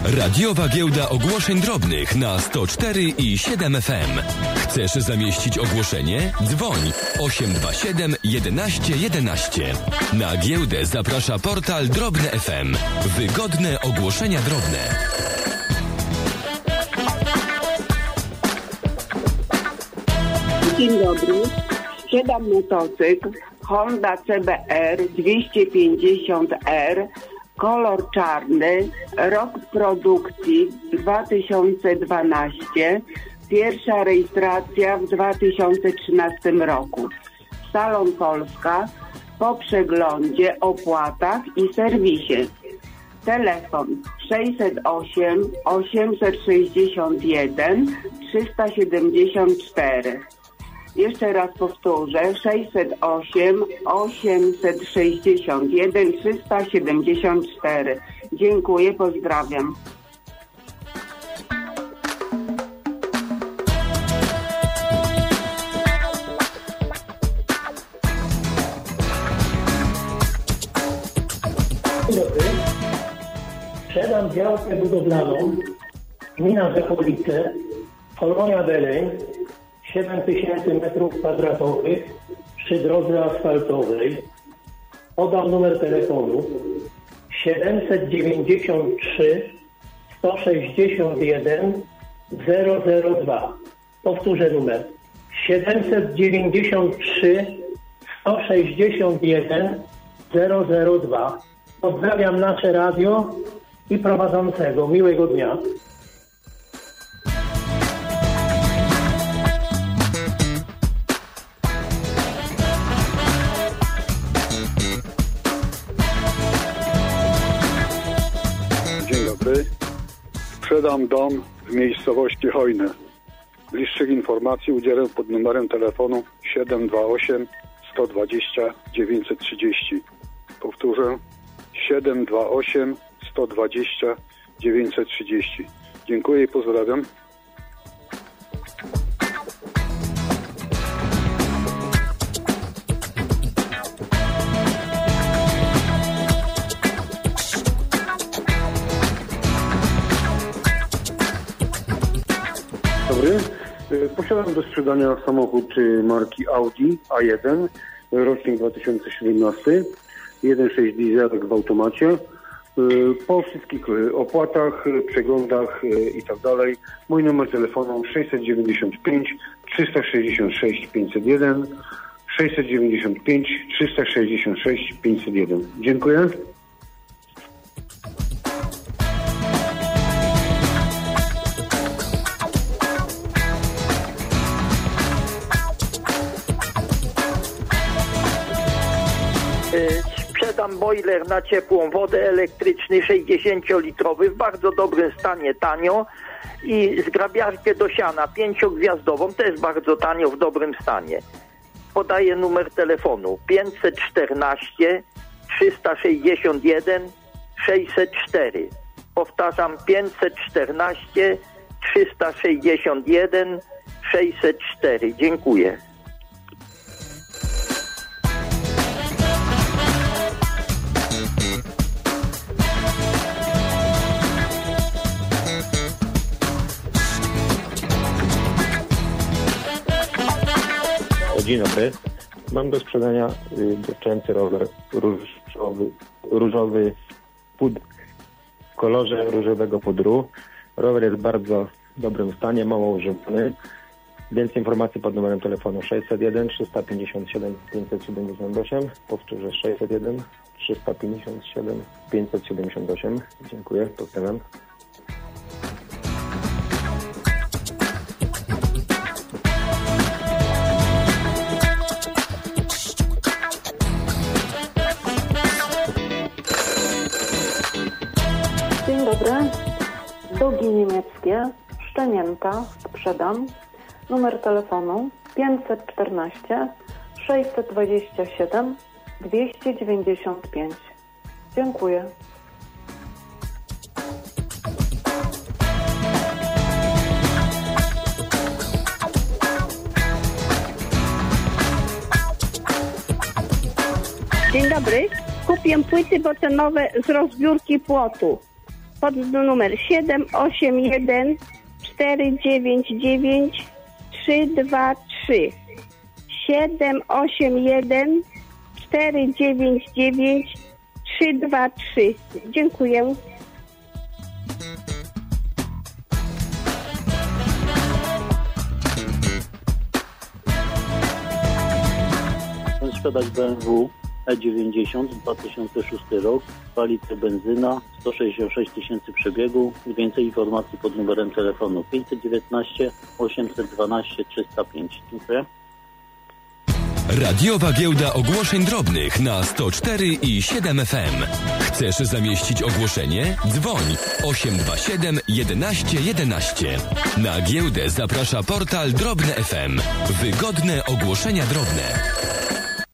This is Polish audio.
Radiowa Giełda Ogłoszeń Drobnych na 104 i 7 FM. Chcesz zamieścić ogłoszenie? Dzwoń 827 11 11. Na giełdę zaprasza portal Drobne FM. Wygodne ogłoszenia drobne. Dzień dobry. Sprzedam motocykl Honda CBR 250R, kolor czarny, rok produkcji 2012, pierwsza rejestracja w 2013 roku. Salon Polska, po przeglądzie, opłatach i serwisie. Telefon 608 861 374. Jeszcze raz powtórzę, 608 861 374. Dziękuję, pozdrawiam. Dzień dobry. Sprzedam działkę budowlaną, gmina Rzechowice, Kolonia Beleń, 7000 m2 przy drodze asfaltowej. Podam numer telefonu 793 161 002. Powtórzę numer 793 161 002. Pozdrawiam nasze radio i prowadzącego. Miłego dnia. Dzień dobry. Sprzedam dom w miejscowości Hojne. Bliższych informacji udzielę pod numerem telefonu 728 120 930. Powtórzę 728 120 930. Dziękuję i pozdrawiam. Dobry. Posiadam do sprzedania samochód marki Audi A1, rocznik 2017, 1.6 dieselek w automacie. Po wszystkich opłatach, przeglądach i tak dalej. Mój numer telefonu 695 366 501, 695 366 501. Dziękuję. Sprzedam boiler na ciepłą wodę, elektryczny 60-litrowy w bardzo dobrym stanie, tanio, i zgrabiarkę do siana 5-gwiazdową, też bardzo tanio, w dobrym stanie. Podaję numer telefonu 514 361 604. Powtarzam 514 361 604. Dziękuję. Dzień dobry. Mam do sprzedania dziewczęcy rower różowy w kolorze różowego pudru. Rower jest w bardzo dobrym stanie, mało używany. Więcej informacji pod numerem telefonu 601 357 578. Powtórzę 601 357 578. Dziękuję, pozdrawiam. Dzień dobry. Długi niemieckie, szczenięta, sprzedam. Numer telefonu 514 627 295. Dziękuję. Dzień dobry. Kupię płyty betonowe z rozbiórki płotu. pod numer 781 499 323. 781 499 323. Dziękuję. Chcę sprzedać BMW E90 2006 rok, 2 litry benzyna, 166 tysięcy przebiegu i więcej informacji pod numerem telefonu 519 812 305. Dziękuję. Radiowa Giełda Ogłoszeń Drobnych na 104 i 7 FM. Chcesz zamieścić ogłoszenie? Dzwoń 827 11 11. Na giełdę zaprasza portal Drobne FM. Wygodne ogłoszenia drobne.